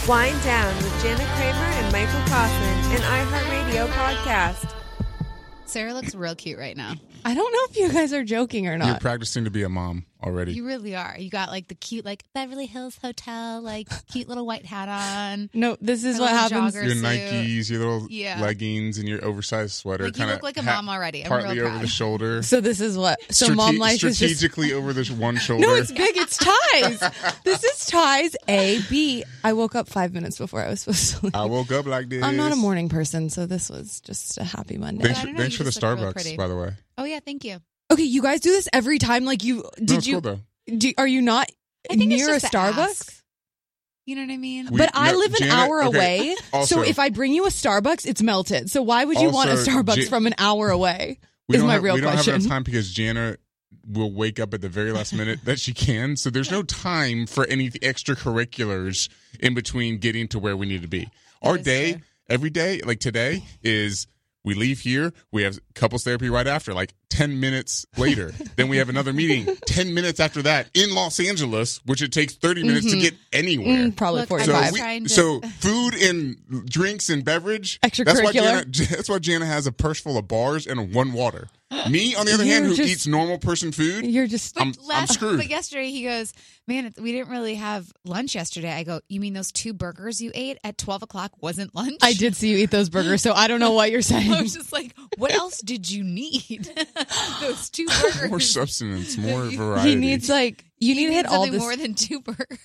Wind Down with Jana Kramer and Michael Kaufman, an iHeartRadio podcast. Sarah looks real cute right now. I don't know if you guys are joking or not. You're practicing to be a mom already. You really are. You got like the cute, like Beverly Hills Hotel, like cute little white hat on. No, this is Her what little happens. jogger Your suit. Nikes, your little leggings, and your oversized sweater. Like you look like a mom already. I'm partly real over proud. the shoulder. So this is what. So mom life is just strategically over this one shoulder. No, it's big. It's ties. This is ties. A, B. I woke up 5 minutes before I was supposed to leave. I woke up like this. I'm not a morning person, so this was just a happy Monday. Thanks for the Starbucks, by the way. Oh yeah, thank you. Okay, you guys do this every time. Like you did Cool, though. are you not I think near a it's just to Starbucks? ask. You know what I mean? But I live an hour away, also, so if I bring you a Starbucks, it's melted. So why would you want a Also, Starbucks from an hour away? We is don't my have, real we don't question. have enough time because Jana will wake up at the very last minute that she can. So there's no time for any extracurriculars in between getting to where we need to be. Our day, true. every day, like today, is we leave here, we have couples therapy right after, like 10 minutes later. Then we have another meeting 10 minutes after that in Los Angeles, which it takes 30 minutes to get anywhere. Probably Look, 45. So food and drinks and beverage. Extracurricular. That's why Jana has a purse full of bars and one water. Me, on the other hand, who eats normal person food, You're just I'm screwed. But yesterday he goes, man, we didn't really have lunch yesterday. I go, you mean those 2 burgers you ate at 12 o'clock wasn't lunch? I did see you eat those burgers, so I don't know what you're saying. I was just like, what else did you need? Those 2 burgers. more substance, more variety. He needs you need to hit all something this. more than 2 burgers.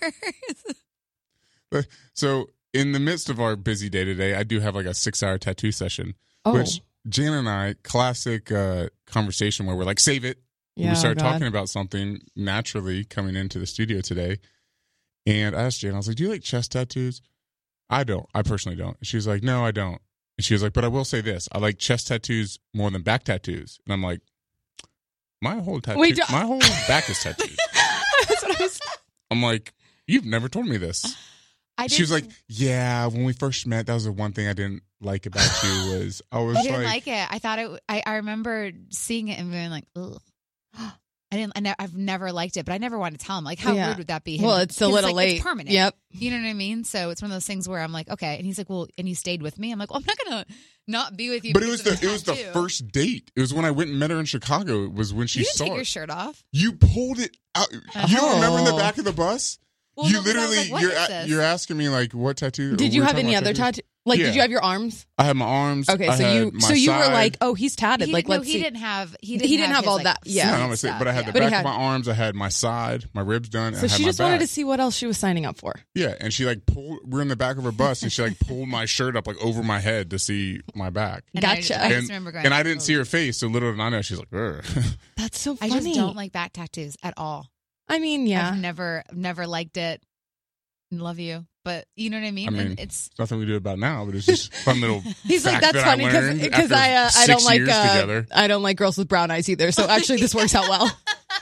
So in the midst of our busy day today, I do have like a 6-hour tattoo session, Oh. which Jana and I, classic conversation where we're like, save it. Yeah, we started God. talking about something naturally coming into the studio today. And I asked Jana, I was like, do you like chest tattoos? I don't. I personally don't. She was like, no, I don't. And she was like, but I will say this. I like chest tattoos more than back tattoos. And I'm like, my whole back is tattooed. That's what I was. I'm like, you've never told me this. She was like, yeah, when we first met, that was the one thing I didn't like about you was I was I didn't like it. I thought it. I remember seeing it and being like, ugh. I've never liked it, but I never wanted to tell him. Like, how rude would that be? Well, it's a little late. It's permanent. Yep. You know what I mean? So it's one of those things where I'm like, okay. And he's like, well, and you stayed with me. I'm like, well, I'm not gonna not be with you. But it was the first date. It was when I went and met her in Chicago. It was when she You didn't saw take it. your shirt off. You pulled it out. You don't remember in the back of the bus? Well, You no, 'cause I was literally, like, what is this? you're asking me like what tattoo? Did you have any other tattoo? Like, Yeah. did you have your arms? I had my arms. Okay, I so had you my you were side. like, oh, he's tatted. He Like, didn't, no, let's he see. didn't have. He didn't have his, all like, that. Yeah. No, sleeve I'm saying, stuff. but I had the But he back of had- my arms. I had my side, my ribs done. And So I had she my just wanted back. to see what else she was signing up for. Yeah, and she like pulled. We're in the back of her bus, and she like pulled my shirt up like over my head to see my back. And Gotcha. I just remember going, and I didn't see her face, so little did I know she's like, "Ugh." That's so I funny. just don't like back tattoos at all. I mean, yeah. I've never liked it. Love you, but you know what I mean. I mean, and it's nothing we do about now, but it's just fun little. He's like, fact that's that funny learned because after I don't 6 like years together. I don't like girls with brown eyes either. So actually, this works out well.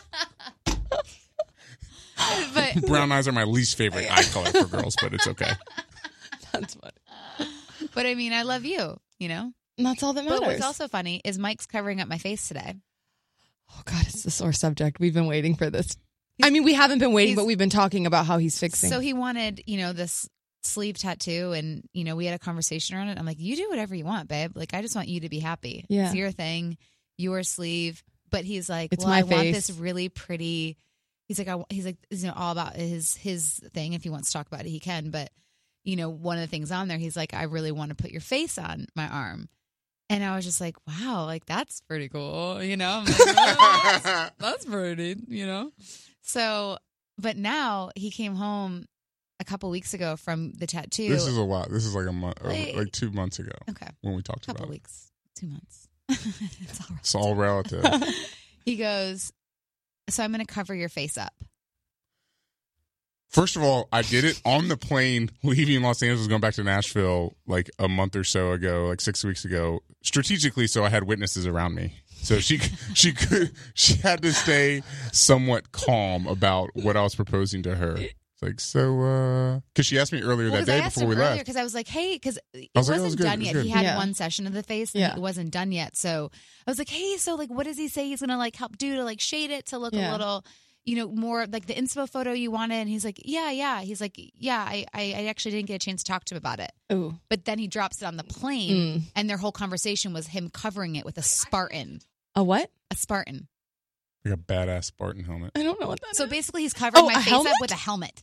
but Brown eyes are my least favorite eye color for girls, but it's okay. That's funny. but I mean, I love you. You know. And that's all that matters. But what's also funny is Mike's covering up my face today. Oh God, it's a sore subject. We've been waiting for this. I mean, we haven't been waiting, but we've been talking about how he's fixing. So he wanted, this sleeve tattoo, and we had a conversation around it. I'm like, you do whatever you want, babe. Like, I just want you to be happy. Yeah. It's your thing, your sleeve. But he's like, It's well, my I want face. this really pretty. He's like, all about his thing. If he wants to talk about it, he can. But one of the things on there, he's like, I really want to put your face on my arm. And I was just like, wow, like that's pretty cool. I'm like, oh, that's pretty, So, but now he came home a couple weeks ago from the tattoo. This is a while. This is like a month, or Like- like 2 months ago. Okay. When we talked Couple about weeks, 2 months. It's all relative. He goes, so I'm going to cover your face up. First of all, I did it on the plane leaving Los Angeles, going back to Nashville like a month or so ago, like 6 weeks ago, strategically so I had witnesses around me. So she had to stay somewhat calm about what I was proposing to her. It's like, so, because she asked me earlier that day before we left. Because I was like, hey, because it I was like, wasn't it was good, done it was yet. good. He had Yeah. one session of the face, and Yeah. it wasn't done yet. So I was like, hey, so like, what does he say he's going to like help do to like shade it to look a Yeah. little, more like the inspo photo you wanted. And he's like, yeah. He's like, yeah, I actually didn't get a chance to talk to him about it. Ooh. But then he drops it on the plane, and their whole conversation was him covering it with a Spartan. A what? A Spartan. Like a badass Spartan helmet. I don't know what that is. So basically, he's covering my face helmet? up with a helmet.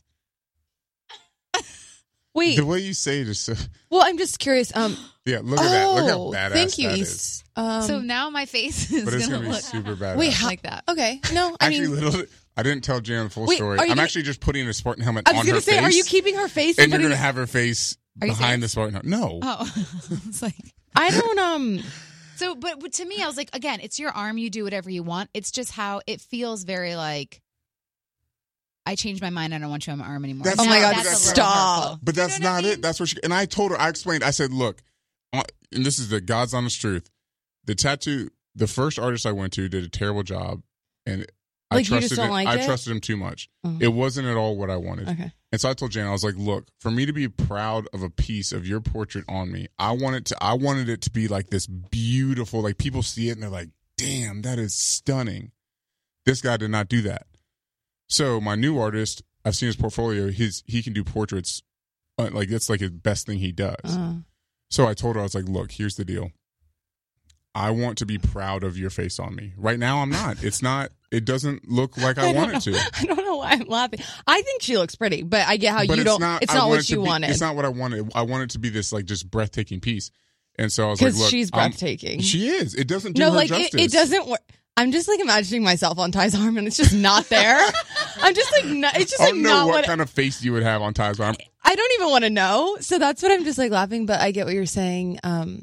Wait. The way you say it is so... Well, I'm just curious. Yeah, look at that. Look how badass thank you, that East. is. So now my face is But it's going going to to be look super badass. Wait, how, like that. Okay. No, I Actually, mean... I didn't tell Jan the full Wait, story. are you I'm gonna- actually just putting a Spartan helmet I on was her going to say, face. are you keeping her face? And you're putting going to have her face Are you behind the serious? Spartan helmet. No. Oh, it's like... I don't, So, but to me, I was like, again, it's your arm. You do whatever you want. It's just how it feels very like, I changed my mind. I don't want you on my arm anymore. That's Oh my not- God, that's a little stop. hurtful. But that's You know what not I it. mean? That's what she... And I told her, I explained, I said, look, and this is the God's honest truth. The tattoo, the first artist I went to did a terrible job. And I Like, you trusted just don't him, like I it? trusted him too much. Oh. It wasn't at all what I wanted. Okay. And so I told Jan, I was like, look, for me to be proud of a piece of your portrait on me, I wanted it to be like this beautiful, like people see it and they're like, damn, that is stunning. This guy did not do that. So my new artist, I've seen his portfolio. He can do portraits. Like that's like his best thing he does. So I told her, I was like, look, here's the deal. I want to be proud of your face on me. Right now, I'm not. It's not. It doesn't look like I want it to. I don't know why I'm laughing. I think she looks pretty, but I get how But you don't. It's I not want what it to you be- wanted. It's not what I wanted. I want it to be this like just breathtaking piece. And so I was like, Because look, she's breathtaking. she is. It doesn't do No, her like justice. it doesn't work. I'm just like imagining myself on Ty's arm, and it's just not there. I'm just like, it's just I like don't know not what what. kind of face you would have on Ty's arm. I don't even want to know. So that's what I'm just like laughing. But I get what you're saying.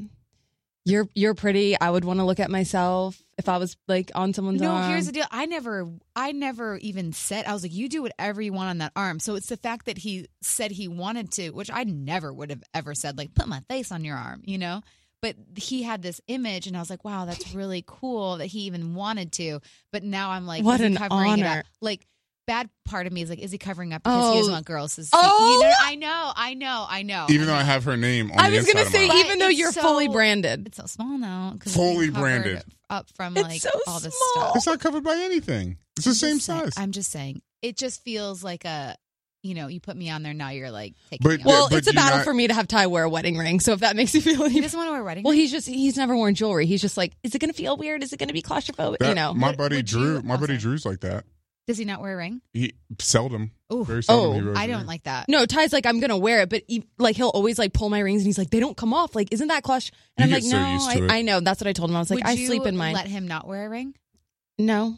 You're pretty. I would want to look at myself if I was like on someone's No, arm. here's the deal. I never even said, I was like, you do whatever you want on that arm. So it's the fact that he said he wanted to, which I never would have ever said, like, put my face on your arm, you know? But he had this image, and I was like, wow, that's really cool that he even wanted to. But now I'm like, What is he an covering it honor. up? Like, bad part of me is like, is he covering up because he doesn't want girls to see? Oh. You know, I know. Even though I have her name on I the was inside gonna of say, my arm. even though It's you're so- fully branded, It's so small now. 'cause Fully it's covered branded. up from It's like so all this small. stuff. It's not covered by anything. It's the same size. I'm just saying. It just feels like you put me on there, now you're like taking But- me Yeah, on. well, but it's a do battle not- for me to have Ty wear a wedding ring. So if that makes you feel any He doesn't want to wear a wedding well, ring? he's never worn jewelry. He's just like, is it going to feel weird? Is it going to be claustrophobic? That- You know, my buddy would Drew. you- My buddy sorry. Drew's like that. Does he not wear a ring? He seldom. Ooh. Very seldom. Oh, he wears I a don't ring. like that. no, Ty's like, I'm going to wear it, but he'll always like pull my rings, and he's like, they don't come off. Like, isn't that claustrophobic? And You I'm like, get so no, used to it. I know. That's what I told him. I was like, Would I you sleep in mine. let him not wear a ring? No.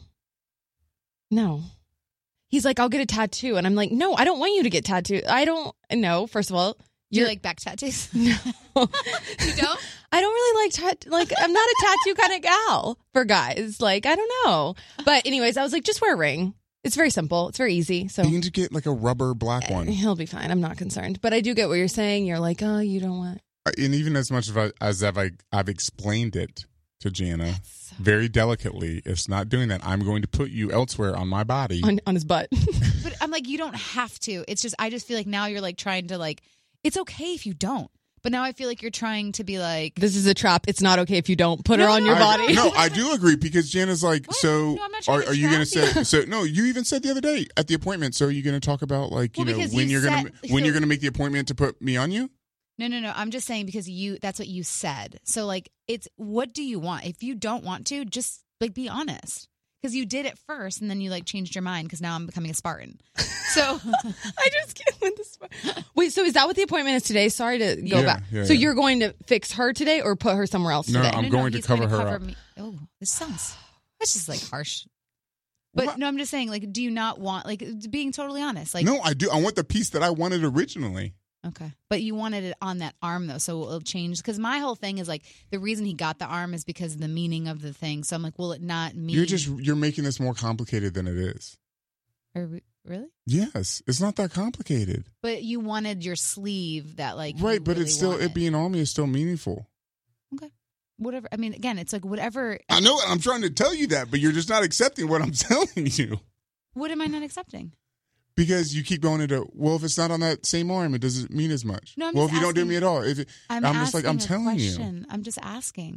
He's like, I'll get a tattoo, and I'm like, no, I don't want you to get tattooed. I don't know. First of all, Do you you're like back tattoos? no. You don't? I don't really like I'm not a tattoo kind of gal for guys. Like, I don't know. But anyways, I was like, just wear a ring. It's very simple. It's very easy. So You can just get like a rubber black one. he'll be fine. I'm not concerned. But I do get what you're saying. You're like, oh, you don't want. And even as much as I've explained it to Jana very delicately, it's not doing that. I'm going to put you elsewhere on my body. On his butt. But I'm like, you don't have to. It's just, I just feel like now you're like trying to like, it's okay if you don't. But now I feel like you're trying to be like, This is a trap. It's not okay if you don't put her on your body. No, I do agree because Jana's like, What? so No, I'm not trying to are you going to trap say? So no, you even said the other day at the appointment. So are you going to talk about like Well, because when you you're going said- to when you're going to make the appointment to put me on you? no. I'm just saying because that's what you said. So like, it's, what do you want? If you don't want to, just like be honest. Because you did it first and then you like changed your mind because now I'm becoming a Spartan. So I just can't with this. Wait, so is that what the appointment is today? Sorry to go Yeah, back. yeah, So yeah. you're going to fix her today or put her somewhere else No, today? I'm going to he's cover gonna her up. me. Oh, this sounds, that's just like harsh. But What? no, I'm just saying, like, do you not want, like, being totally honest? Like, No, I do. I want the piece that I wanted originally. okay. But you wanted it on that arm, though, so it'll change. Because my whole thing is, like, the reason he got the arm is because of the meaning of the thing. So I'm like, will it not mean. You're making this more complicated than it is. Really? Yes, it's not that complicated. But you wanted your sleeve that, like, you Right, but really it's still wanted. it being on me is still meaningful. Okay. Whatever. I mean, again, it's like whatever. I know I'm trying to tell you that, but you're just not accepting what I'm telling you. What am I not accepting? Because you keep going into, well, if it's not on that same arm, it doesn't mean as much. No, I'm well, just if you don't do asking- me at all, if it, I'm just like, I'm asking a telling you. question. I'm just asking.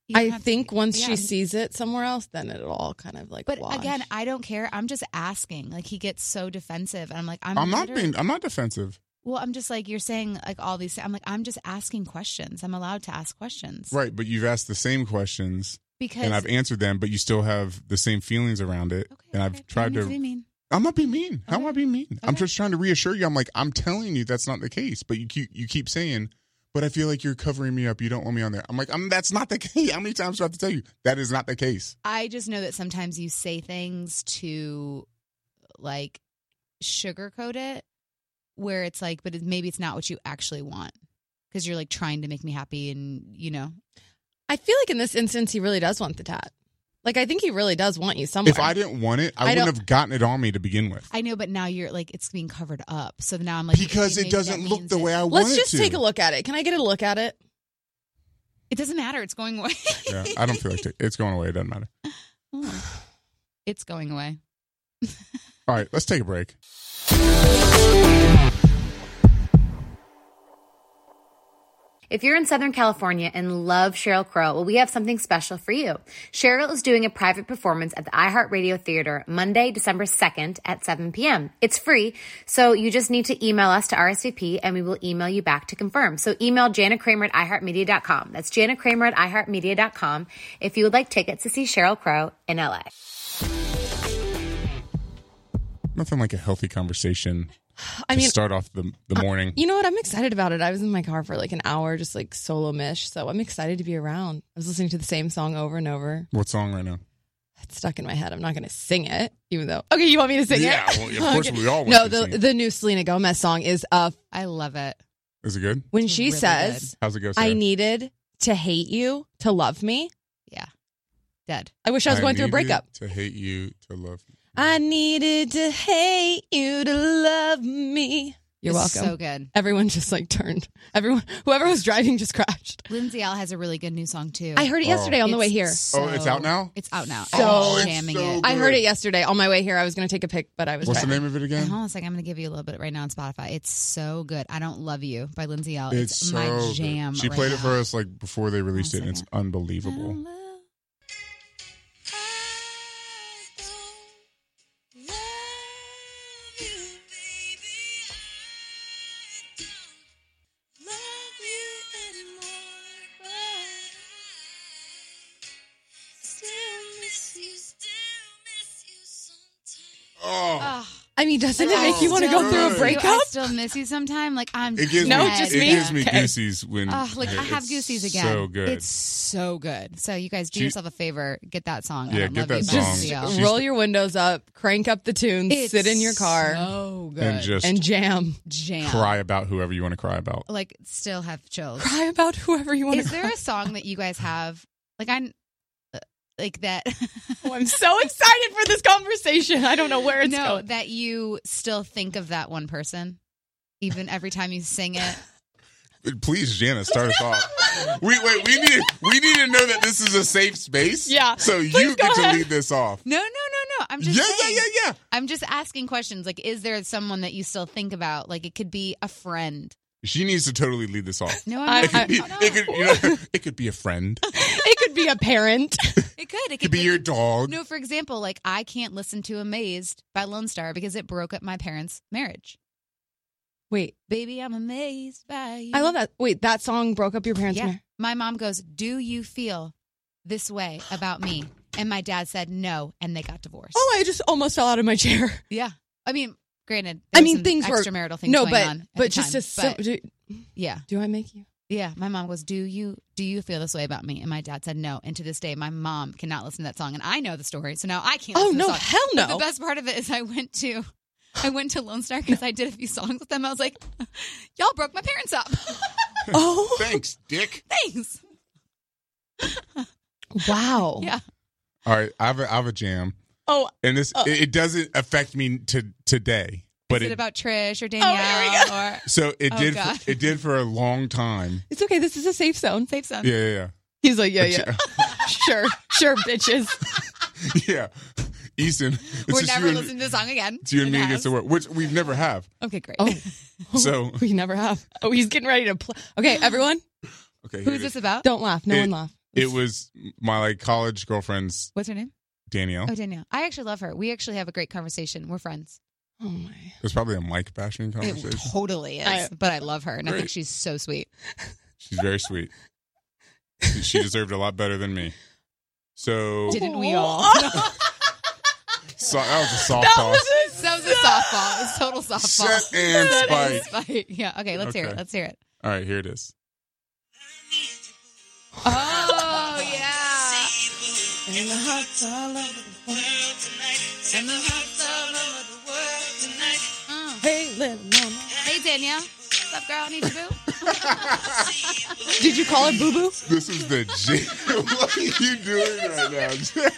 You don't I have to- think once yeah. she sees it somewhere else, then it'll all kind of like. But wash. again, I don't care. I'm just asking. Like he gets so defensive, and I'm like, I'm not literally- I'm not defensive. Well, I'm just like, you're saying like all these. I'm like, I'm just asking questions. I'm allowed to ask questions, Right, but you've asked the same questions Because and I've answered them, but you still have the same feelings around it. okay, and okay. I've tried You to. need be mean. I'm not being mean. How am I Okay. being mean? I'm Okay. just trying to reassure you. I'm like, I'm telling you that's not the case. But you keep saying, but I feel like you're covering me up. You don't want me on there. I'm like, that's not the case. How many times do I have to tell you that is not the case? I just know that sometimes you say things to like sugarcoat it, where it's like, but maybe it's not what you actually want because you're like trying to make me happy, and I feel like in this instance, he really does want the tat. Like, I think he really does want you somewhere. If I didn't want it, I wouldn't have gotten it on me to begin with. I know, but now you're like it's being covered up. So now I'm like, Because maybe it that doesn't look means the way I want Let's it just to. take a look at it. Can I get a look at it? It doesn't matter. It's going away. Yeah, I don't feel like it's going away. It doesn't matter. It's going away. All right, let's take a break. If you're in Southern California and love Sheryl Crow, well, we have something special for you. Sheryl is doing a private performance at the iHeartRadio Theater Monday, December 2nd at 7 p.m. It's free, so you just need to email us to RSVP and we will email you back to confirm. So email Jana Kramer at iHeartMedia.com. That's Jana Kramer at iHeartMedia.com if you would like tickets to see Sheryl Crow in LA. Nothing like a healthy conversation I to mean, start off the morning. you know what? I'm excited about it. I was in my car for like an hour, just like solo mish. So I'm excited to be around. I was listening to the same song over and over. What song right now? It's stuck in my head. I'm not going to sing it, even though. Okay, you want me to sing Yeah, it? well, of course we all want No, to sing it. the new Selena Gomez song is I love it. Is it good? when It's she really says, How's it go, "I Sarah? needed to hate you to love me." Yeah. Dead. I wish I was going through a needed breakup. To hate you, to love you. I needed to hate you to love me. You're It's welcome. So good. Everyone just like turned. Whoever was driving just crashed. Lindsay L has a really good new song too. I heard it yesterday on the way here. Oh, it's out now? It's out now. So- I was it's jamming so it. I heard good. it yesterday on my way here. I was going to take a pic, but I was What's the driving. name of it again? Hold on a second. I'm going to give you a little bit right now on Spotify. It's so good. I Don't Love You by Lindsay L. It's so my good. jam. She right played now. it for us like before they released it, One and it's second. unbelievable. Oh, Oh, I mean, doesn't it Oh, make you want to go still through a miss you. breakup? I still miss you sometime. Like I'm it gives No, me just it me? gives me Okay. goosies when like I have it's goosies again. So good. It's so good. So you guys do She- yourself a favor. Get that song. I Yeah, Don't get Love that You by song. Lindsay L. She's- Roll your windows up, crank up the tunes, It's sit in your car, So good. and just and jam. jam. cry about whoever you want to cry about. Like still have chills. Cry about whoever you want Is to there cry. a song that you guys have? Like I'm like that. Oh, I'm so excited for this conversation. I don't know where it's no, going. that you still think of that one person, even every time you sing it. Please, Jana, start us off. We need to know that this is a safe space. Yeah. So Please you go get ahead. to lead this off. No. I'm just saying. Yeah. I'm just asking questions. Like, is there someone that you still think about? Like, it could be a friend. She needs to totally lead this off. No, I- I'm It not. could be, it could be a friend. It could be a parent. It could. It could be your dog. No, for example, like I can't listen to "Amazed" by Lone Star because it broke up my parents' marriage. Wait, Baby, I'm amazed by you. I love that. Wait, that song broke up your parents' Yeah. marriage? My mom goes, "Do you feel this way about me?" And my dad said no, and they got divorced. Oh, I just almost fell out of my chair. Yeah. I mean, granted, I there mean, some things were extramarital things no, going on. at but the just time. to Yeah. do I make you? Yeah, my mom goes, do you feel this way about me? And my dad said no. And to this day, my mom cannot listen to that song. And I know the story, so now I can't Oh listen to no, the song. hell But no! the best part of it is I went to Lone Star because I did a few songs with them. I was like, y'all broke my parents up. Oh, Thanks, Dick. Thanks. wow. Yeah. All right, I have a jam, Oh, and this it doesn't affect me today, but Is it about Trish or Danielle? there we Or so it Oh, did. God. It did for a long time. it's okay. This is a safe zone. Safe Zone. Yeah. He's like, yeah. sure, bitches. Yeah. Easton, it's We're just never you and, listening to the song again. it's you and me In the against the house. world, which we've never have. Okay, great. Oh, So we never have. Oh, he's getting ready to play. Okay, everyone, okay, here Who's it this is. about? don't laugh. No It- one laugh. It was my like college girlfriend's What's her name? Danielle. Oh, Danielle. I actually love her. We actually have a great conversation. We're friends. Oh my. It was probably a mic bashing conversation. It totally is. But I love her, and I think she's so sweet. She's very sweet. She deserved a lot better than me. So Didn't we all? that was a softball. That was a softball. It's total softball. Set and spike. Spike. Yeah. Okay. Let's hear it. Okay. Let's hear it. All right, here it is. Oh yeah. And the hearts all over the world tonight. And the hearts all over the world tonight. Hey, little mama. Hey Danielle. What's up, girl? Need you boo? Did you call her Boo Boo? This is the jam. What are you doing right now?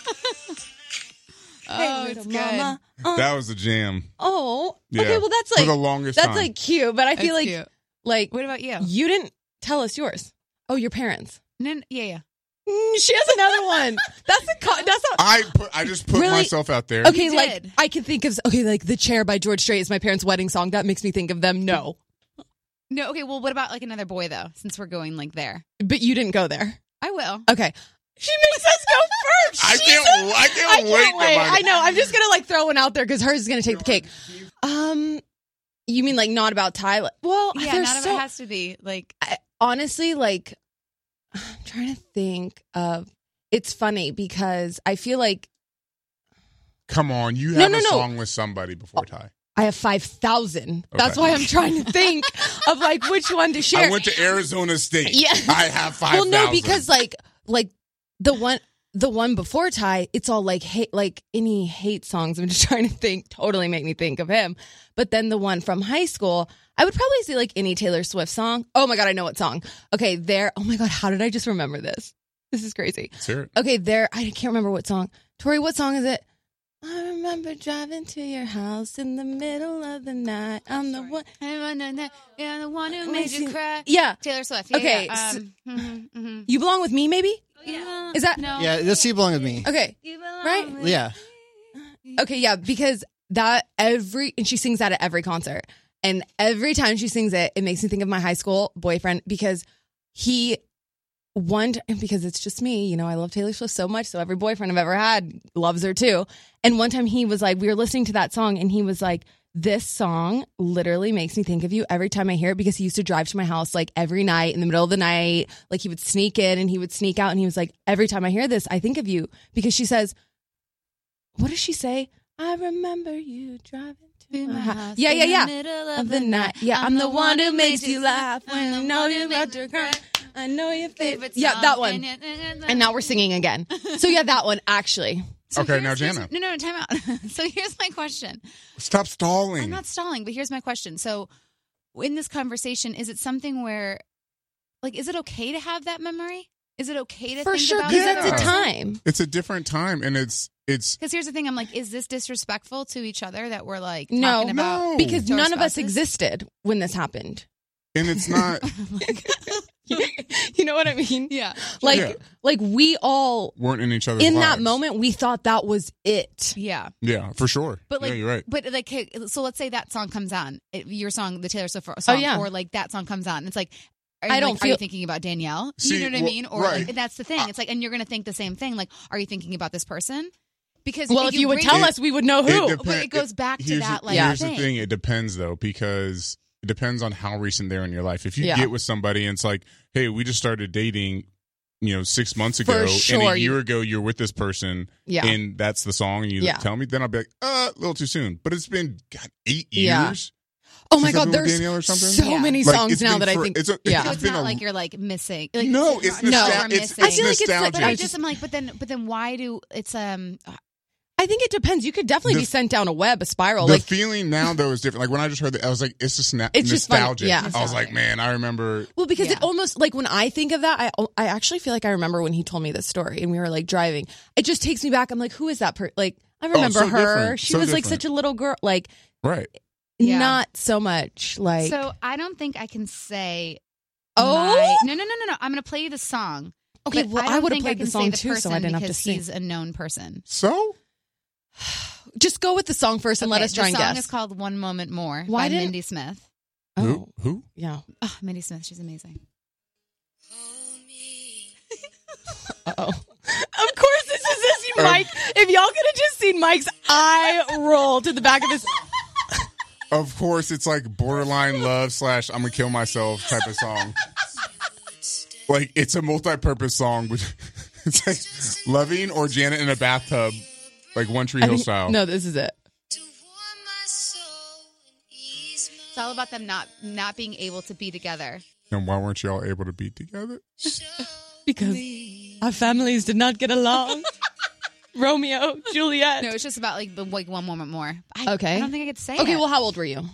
Oh, it's good. That was the jam. Oh, Yeah. okay. Well, that's like for the longest that's time. like cute, but I feel It's like cute. like What about you? you didn't tell us yours. Oh, your parents. No, yeah. She has another one. That's not. I just put Really? myself out there. Okay, You like did. I can think of like The Chair by George Strait is my parents' wedding song. That makes me think of them. No, No, okay, well, what about like another boy, though, since we're going like there? but you didn't go there. I will. Okay, she makes us go first. I She's can't wait. I know. I'm just gonna like throw one out there because hers is gonna take the cake. You mean like not about Tyler? Well, Yeah, there's none of so it has to be like. honestly, like I'm trying to think of. It's funny because I feel like Come on, you No, have no, a no. song with somebody before Ty. I have 5,000. That's Okay. why I'm trying to think of like which one to share. I went to Arizona State. Yeah. I have 5,000. Well, no, because like the one before Ty, it's all like hate, like any hate songs. I'm just trying to think. Totally make me think of him. But then the one from high school, I would probably say like any Taylor Swift song. Oh my god, I know what song. Okay, there. Oh my god, how did I just remember this? This is crazy. Let's hear it. Okay, there. I can't remember what song. Tori, what song is it? I remember driving to your house in the middle of the night. I'm the one. You're the one who made you cry. Yeah. Taylor Swift. Yeah, Okay, yeah. so- Mhm. You Belong With Me, maybe? Yeah. Is that? No. Yeah, this You Belong With Me. Okay. Right? Yeah. Okay, yeah, because and she sings that at every concert. And every time she sings it, it makes me think of my high school boyfriend because because it's just me, you know, I love Taylor Swift so much. So every boyfriend I've ever had loves her too. And one time he was like, we were listening to that song and he was like, this song literally makes me think of you every time I hear it because he used to drive to my house like every night in the middle of the night. Like he would sneak in and he would sneak out and he was like, every time I hear this, I think of you because she says, what does she say? I remember you driving to my house. Yeah. Of the night. Yeah, I'm the one who makes you laugh when I know you're about to cry. I know your favorite song. Yeah, that one. And now we're singing again. So yeah, that one actually. So Okay, here's- now Jana. No, time out. So here's my question. Stop stalling. I'm not stalling, but here's my question. So in this conversation, is it something where, like, is it okay to have that memory? Is it okay to For think sure, about because that? that's a time. It's a different time, and it's Because here's the thing, I'm like, is this disrespectful to each other that we're like No, talking about? no. Because to our none of us spouses? existed when this happened. and it's not. You know what I mean? Yeah. Yeah. Like we all Weren't in each other's in lives. that moment we thought that was it. Yeah. Yeah, for sure. But like, yeah, you're right. But like, hey, so let's say that song comes on, your song, the Taylor Swift song, Oh, yeah. or like that song comes on. It's like, are I you, don't like, are you feel- thinking about Danielle? See, you know what I well, mean? Or right. like, that's the thing. It's like, and you're going to think the same thing. Like, are you thinking about this person? Because Well, if you would bring- tell us, we would know who. But it goes back to here's that, the, like, here's thing. the thing. It depends, though, because it depends on how recent they're in your life. If you Yeah. get with somebody and it's like, hey, we just started dating, 6 months For ago, sure, and a year ago you're with this person, Yeah. and that's the song, and you Yeah. tell me, then I'll be like, a little too soon. But it's been, 8 Yeah. years. Oh my since I've God, been with there's Danielle or something? so Yeah. many Like, songs it's now been that I for- think. it's a- yeah. So it's been not a- like you're like missing. Like, No, it's no, nostalgia. we're It's missing. I feel like it's like- nostalgia. But I It's just, I'm like, but then why do it's I think it depends. You could definitely The- be sent down a web, a spiral. The Like feeling now, though, is different. Like, when I just heard that, I was like, it's just It's just funny. nostalgia. Yeah. I was Nostalgic. like, man, I remember. Well, because Yeah. it almost like when I think of that, I actually feel like I remember when he told me this story and we were like driving. It just takes me back. I'm like, who is that person? Like, I remember so her. different. She So was like different. such a little girl. Like, Right. Yeah. not so much. Like, So I don't think I can say. Oh? No. I'm going to play you the song. okay, But well, don't I would have think played can the say song the too, so I person didn't have to because sing. he's a known person. So? Just go with the song first and let Okay, us try and The song guess. is called "One Moment More" Why by didn't- Mindy Smith. Oh, Who? yeah. Oh, Mindy Smith, she's amazing. Uh-oh. Of course this is this, Mike. If y'all could have just seen Mike's eye roll to the back of his... Of course, it's like borderline love / I'm gonna kill myself type of song. Like, it's a multi-purpose song. It's like Loving or Janet in a bathtub, like One Tree Hill style. No, this is it. It's all about them not being able to be together. And why weren't y'all able to be together? Because our families did not get along. Romeo, Juliet. No, it's just about like one moment more. Okay. I don't think I get to say Okay, it. well, how old were you?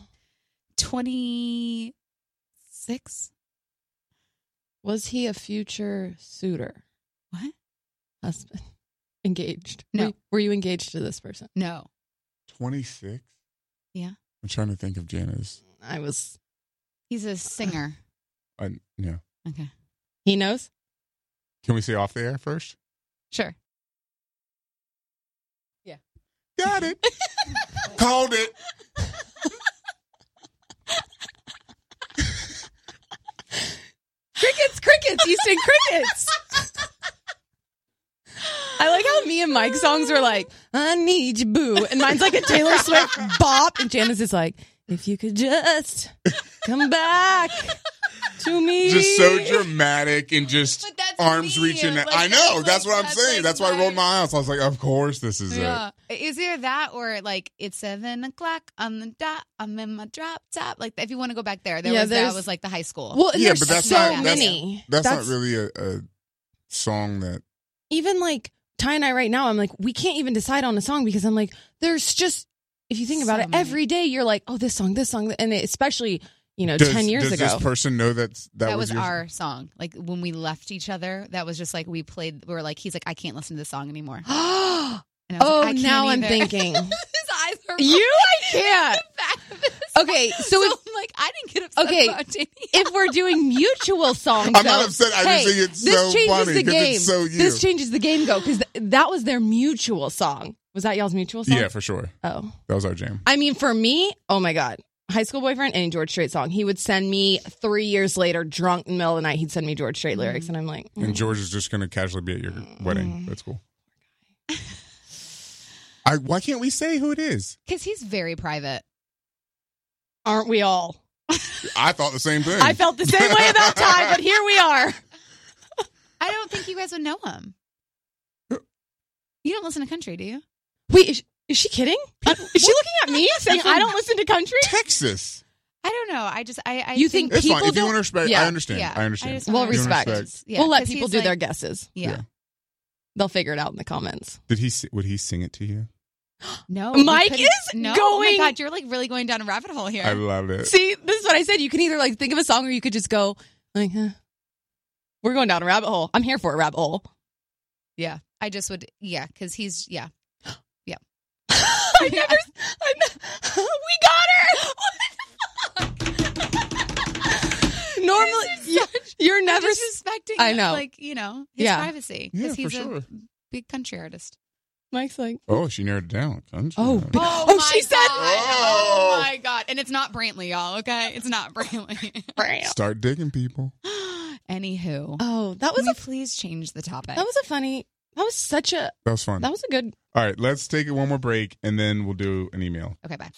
26. Was he a future suitor? What? Husband? Engaged? No. Were you engaged to this person? No. 26? Yeah. I'm trying to think of Jana's. I was. He's a singer. Yeah. Okay. He knows? Can we say off the air first? Sure. Got it. Called it. Crickets. You sing crickets. I like how me and Mike's songs are like, I need you, boo. And mine's like a Taylor Swift bop. And Janice is like, if you could just come back to me. Just so dramatic and just But that's arms me. reaching. Like, I know. that's That's like- what I'm that's saying. like That's why I rolled my- my eyes. I was like, of course this is Yeah. Is there that or like it's 7:00 on the dot? I'm in my drop top. Like if you want to go back there, that there's- was like the high school. Well, and Yeah, there's but that's so not- that's- many. That's not really a song that. Even like Ty and I right now, I'm like, we can't even decide on a song because I'm like, there's just, if you think about So it, many. every day you're like, oh, this song, and especially, 10 years does ago. this person know that was your, our song. Like when we left each other, that was just like we were like, he's like, I can't listen to this song anymore. And I was Oh, like, I can't now I'm either. thinking. His eyes are I can't. back of his Okay, so if, I'm like, I didn't get upset Okay, about Danielle. if we're doing mutual songs, I'm not though, upset. I hey, just think it's this so changes funny the 'cause game. it's so you. This changes the game, go, because that was their mutual song. Was that y'all's mutual song? Yeah, for sure. Oh. That was our jam. I mean, for me, oh my God. High School Boyfriend, any George Strait song. He would send me 3 years later, drunk in the middle of the night, he'd send me George Strait lyrics, and I'm like, And George is just going to casually be at your wedding. That's cool. Why can't we say who it is? Because he's very private. aren't we all? I thought the same thing. I felt the same way about Ty, but here we are. I don't think you guys would know him. You don't listen to country, do you? Wait, is she kidding? Is she looking at me saying I don't listen to country? Texas. I don't know. I You think It's people fine. If you don't- want to respect, Yeah. I understand. Yeah. I understand. I just Well, wanna- respect. Yeah, we'll let 'cause people he's do their like- guesses. Yeah. They'll figure it out in the comments. Would he sing it to you? No. Mike we couldn't- is no. Oh going- my God, you're like really going down a rabbit hole here. I love it. See, this is what I said. You can either like think of a song or you could just go like, we're going down a rabbit hole. I'm here for a rabbit hole. Yeah. I just would, yeah, because he's, yeah. Yeah. we got her. Normally, you're never. Disrespecting, I know. like, his Yeah. privacy. Yeah, Because he's for sure. a big country artist. Mike's like, Oh, she narrowed it down. Country. Oh, Oh, she my said- God. Oh. Oh, my God. And it's not Brantley, y'all, okay? It's not Brantley. Start digging people. Anywho. oh, that Can was we a please change the topic? that was a funny. That was such a. That was fun. That was a good. All right, let's take it one more break and then we'll do an email. Okay, bye.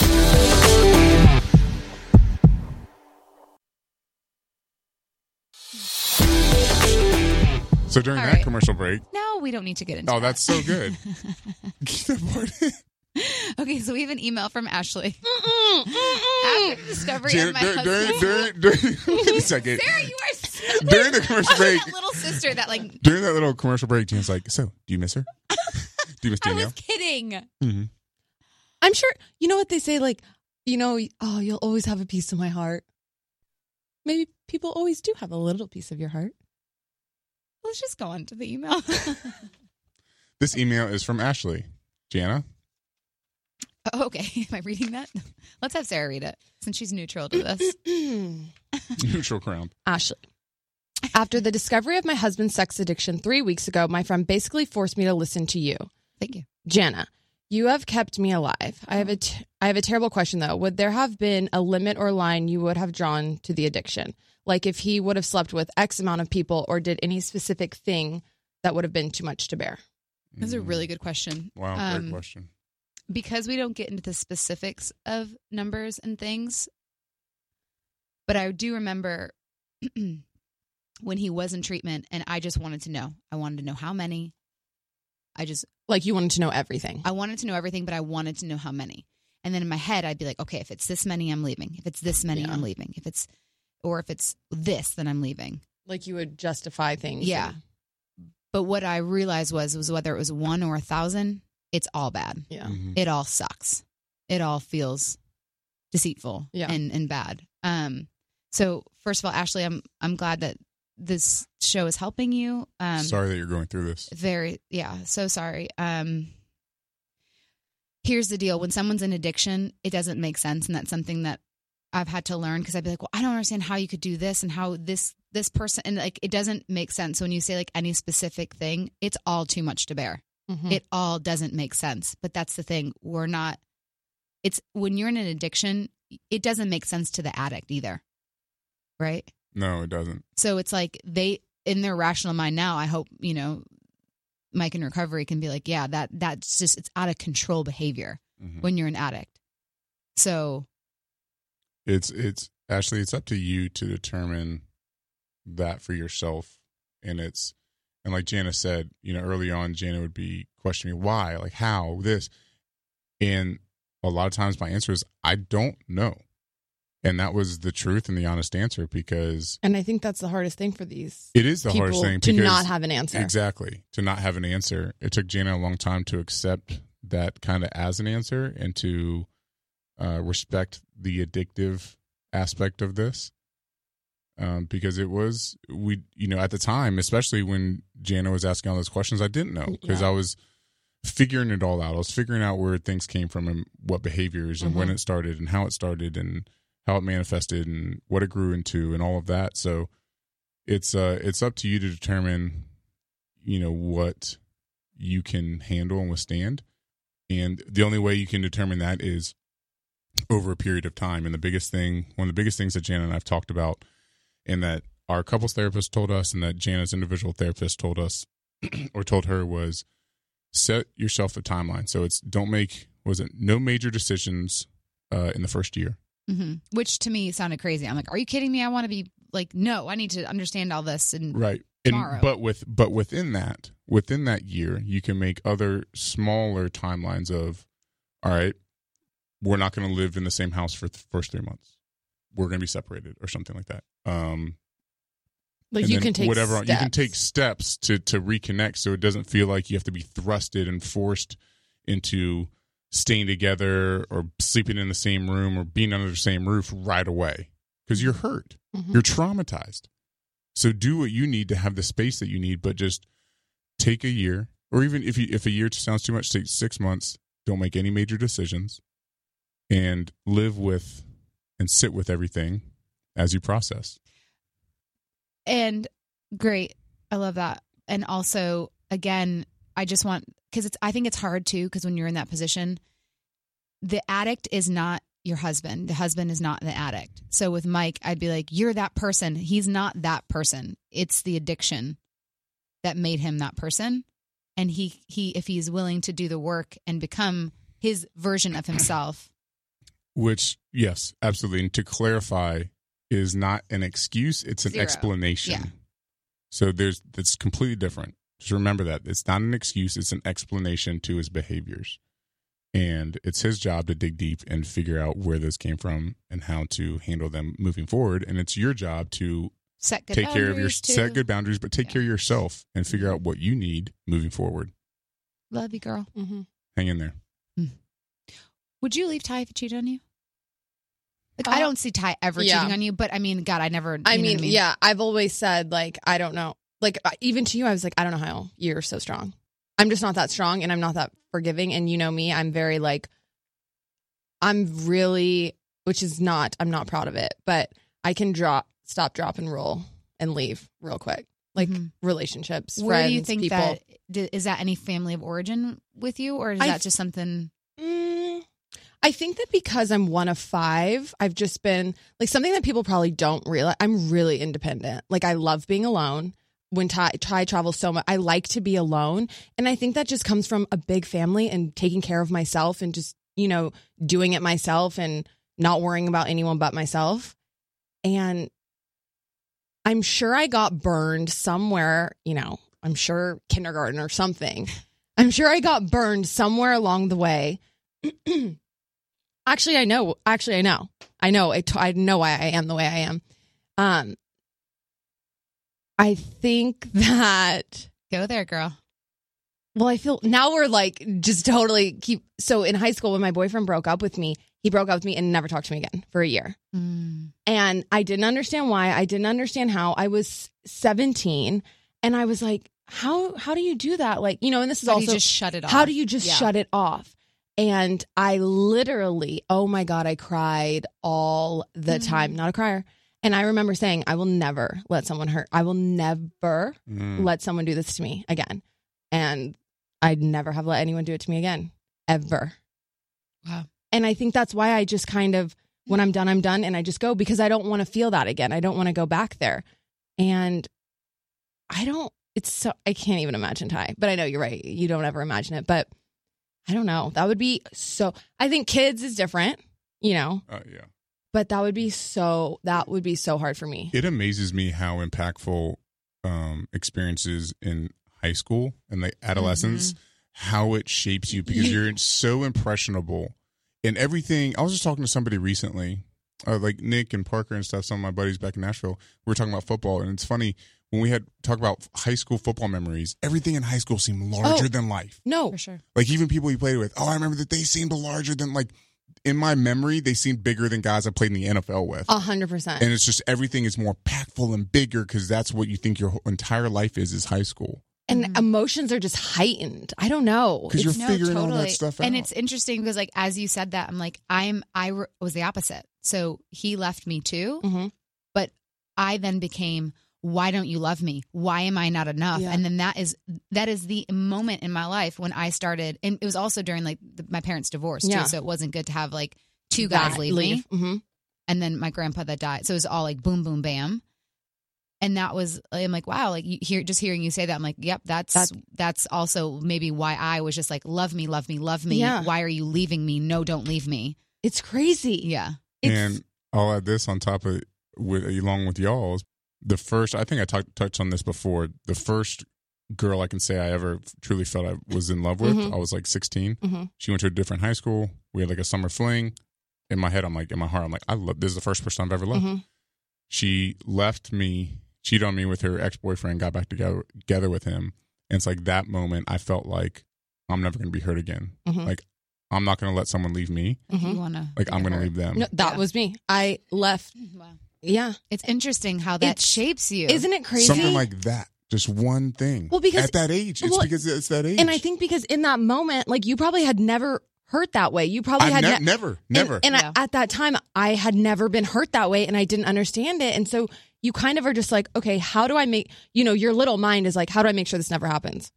So during All that right. commercial break, No, we don't need to get into oh, that. that's so good. Keep that part in. Okay, so we have an email from Ashley. After the discovery of my husband. During a second. Sarah, you are so During the commercial break, that little sister that like during that little commercial break, Jan's like, so, do you miss her? Do you miss I Danielle? was kidding. Mm-hmm. I'm sure you know what they say. Like, oh, you'll always have a piece of my heart. Maybe people always do have a little piece of your heart. Let's just go on to the email. This email is from Ashley. Jana? Oh, okay. Am I reading that? Let's have Sarah read it since she's neutral to this. Neutral crown. Ashley. After the discovery of my husband's sex addiction 3 weeks ago, my friend basically forced me to listen to you. Thank you. Jana, you have kept me alive. I have a terrible question, though. Would there have been a limit or line you would have drawn to the addiction? Like if he would have slept with X amount of people or did any specific thing that would have been too much to bear? That's a really good question. Wow, great question. Because we don't get into the specifics of numbers and things, but I do remember when he was in treatment and I just wanted to know. I wanted to know how many. Like you wanted to know everything. I wanted to know everything, but I wanted to know how many. And then in my head, I'd be like, okay, if it's this many, I'm leaving. If it's this many, I'm leaving. If it's this, then I'm leaving. Like you would justify things. Yeah. But what I realized was whether it was 1 or 1,000, it's all bad. Yeah. Mm-hmm. It all sucks. It all feels deceitful and bad. So first of all, Ashley, I'm glad that this show is helping you. Sorry that you're going through this. So sorry. Here's the deal. When someone's in addiction, it doesn't make sense. And that's something that I've had to learn because I'd be like, well, I don't understand how you could do this and how this person, and like, it doesn't make sense. So when you say like any specific thing, it's all too much to bear. Mm-hmm. It all doesn't make sense. But that's the thing. It's when you're in an addiction, it doesn't make sense to the addict either. Right? No, it doesn't. So it's like in their rational mind now, I hope, Mike in recovery can be like, yeah, that's just, it's out of control behavior when you're an addict. So it's Ashley, it's up to you to determine that for yourself. And like Jana said, early on, Jana would be questioning me, why, like how, this. And a lot of times my answer is, I don't know. And that was the truth and the honest answer And I think that's the hardest thing for these. It is the hardest thing to not have an answer. Exactly. To not have an answer. It took Jana a long time to accept that kind of as an answer and to respect the addictive aspect of this. Because it was, at the time, especially when Jana was asking all those questions, I didn't know because I was figuring it all out. I was figuring out where things came from and what behaviors and when it started and how it started and how it manifested and what it grew into and all of that. So it's up to you to determine, what you can handle and withstand. And the only way you can determine that is over a period of time. And one of the biggest things that Jana and I've talked about and that our couples therapist told us and that Jana's individual therapist told us or told her was set yourself a timeline. So it's no major decisions in the first year. Mm-hmm. Which to me sounded crazy. I'm like, are you kidding me? I want to be like, no, I need to understand all this and right. Tomorrow. But within that year, you can make other smaller timelines of, all right, we're not going to live in the same house for the first 3 months. We're going to be separated or something like that. Like you can take whatever steps. You can take steps to reconnect, so it doesn't feel like you have to be thrusted and forced into staying together or sleeping in the same room or being under the same roof right away because you're hurt. You're traumatized. So do what you need to have the space that you need, but just take a year, or even if a year sounds too much, take 6 months. Don't make any major decisions and live with and sit with everything as you process. And great. I love that. And also, again, I just want, I think it's hard too, because when you're in that position, the addict is not your husband. The husband is not the addict. So with Mike, I'd be like, you're that person. He's not that person. It's the addiction that made him that person. And he if he's willing to do the work and become his version of himself. Which, yes, absolutely. And to clarify, is not an excuse. It's an explanation. Yeah. So that's completely different. Just remember that. It's not an excuse. It's an explanation to his behaviors. And it's his job to dig deep and figure out where those came from and how to handle them moving forward. And it's your job to set good set good boundaries, but take care of yourself and figure out what you need moving forward. Love you, girl. Mm-hmm. Hang in there. Would you leave Ty if he cheated on you? Like, I don't see Ty ever cheating on you, but I mean, God, I never. Yeah, I've always said, like, I don't know. Like, even to you, I was like, I don't know how you're so strong. I'm just not that strong, and I'm not that forgiving. And you know me, I'm very like, I'm really, I'm not proud of it, but I can stop, drop, and roll and leave real quick. Like relationships, Where friends, do you think people. Is that any family of origin with you, or is that just something? I think that because I'm one of 5, I've just been like something that people probably don't realize. I'm really independent. Like I love being alone. when Ty travels so much, I like to be alone. And I think that just comes from a big family and taking care of myself and just, doing it myself and not worrying about anyone but myself. And I'm sure I got burned somewhere, I'm sure kindergarten or something. I'm sure I got burned somewhere along the way. Actually, I know. I know. I know why I am the way I am. I think that... Go there, girl. Well, I feel now we're like just totally so in high school when my boyfriend broke up with me, he broke up with me and never talked to me again for a year. And I didn't understand why. I didn't understand how. I was 17 and I was like, how do you do that? Like, and this is How also do you just shut it off? How do you just shut it off? And I literally, oh my God, I cried all the time. Not a crier. And I remember saying, I will never let someone hurt. I will never let someone do this to me again. And I'd never have let anyone do it to me again, ever. Wow. And I think that's why I just kind of, when I'm done, and I just go because I don't want to feel that again. I don't want to go back there. And I can't even imagine Ty, but I know you're right. You don't ever imagine it, but I don't know. That would be I think kids is different, Yeah. But that would be so hard for me. It amazes me how impactful experiences in high school and like adolescence, how it shapes you because you're so impressionable in everything. I was just talking to somebody recently, like Nick and Parker and stuff, some of my buddies back in Nashville. We were talking about football, and it's funny when we had talk about high school football memories, everything in high school seemed larger than life. No, for sure. Like even people you played with. Oh, I remember that they seemed larger than like. In my memory, they seemed bigger than guys I played in the NFL with. 100%. And it's just everything is more impactful and bigger because that's what you think your entire life is high school. And emotions are just heightened. I don't know. Because you're figuring all that stuff out. And it's interesting because like as you said that, I'm like, I was the opposite. So he left me too. But I then became, why don't you love me? Why am I not enough? Yeah. And then that is the moment in my life when I started, and it was also during like my parents' divorce too, so it wasn't good to have like two guys leave me. And then my grandpa that died, so it was all like boom, boom, bam. And that was, I'm like, wow, like just hearing you say that, I'm like, yep, that's also maybe why I was just like, love me, love me, love me. Yeah. Why are you leaving me? No, don't leave me. It's crazy. Yeah. And I'll add this on top of along with y'all's. The first, I think I touched on this before, the first girl I can say I ever truly felt I was in love with, I was like 16. She went to a different high school. We had like a summer fling. In my heart, I'm like, I love, this is the first person I've ever loved. She left me, cheated on me with her ex-boyfriend, got back together with him. And it's like that moment, I felt like I'm never going to be hurt again. Like, I'm not going to let someone leave me. You wanna like, I'm going to leave them. No, that was me. I left. Wow. Yeah. It's interesting how that shapes you. Isn't it crazy? Something like that. Just one thing. Well, because at that age, because it's that age. And I think because in that moment, like you probably had never hurt that way. You probably had never. And at that time, I had never been hurt that way, and I didn't understand it. And so you kind of are just like, okay, how do I make? Your little mind is like, how do I make sure this never happens?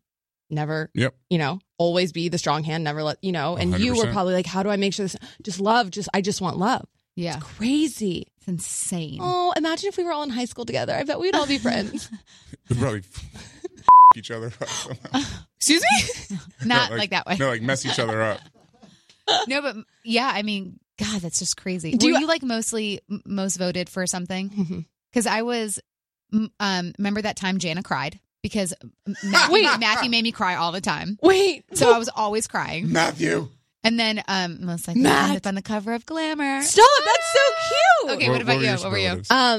Never. Yep. Always be the strong hand. Never let. And 100%. you were probably like, how do I make sure this? Just love. I just want love. Yeah. It's crazy. It's insane. Oh, imagine if we were all in high school together. I bet we'd all be friends. We'd probably each other up somehow. Excuse me? Not like that way. No, like mess each other up. No, but yeah, I mean, God, that's just crazy. Do Were you- you like most voted for something? Because I was, remember that time Jana cried? Because Matthew made me cry all the time. Wait. So I was always crying. Matthew. And then I was like, Matt. it's on the cover of Glamour. Stop. That's so cute. Okay, what about you? What were you?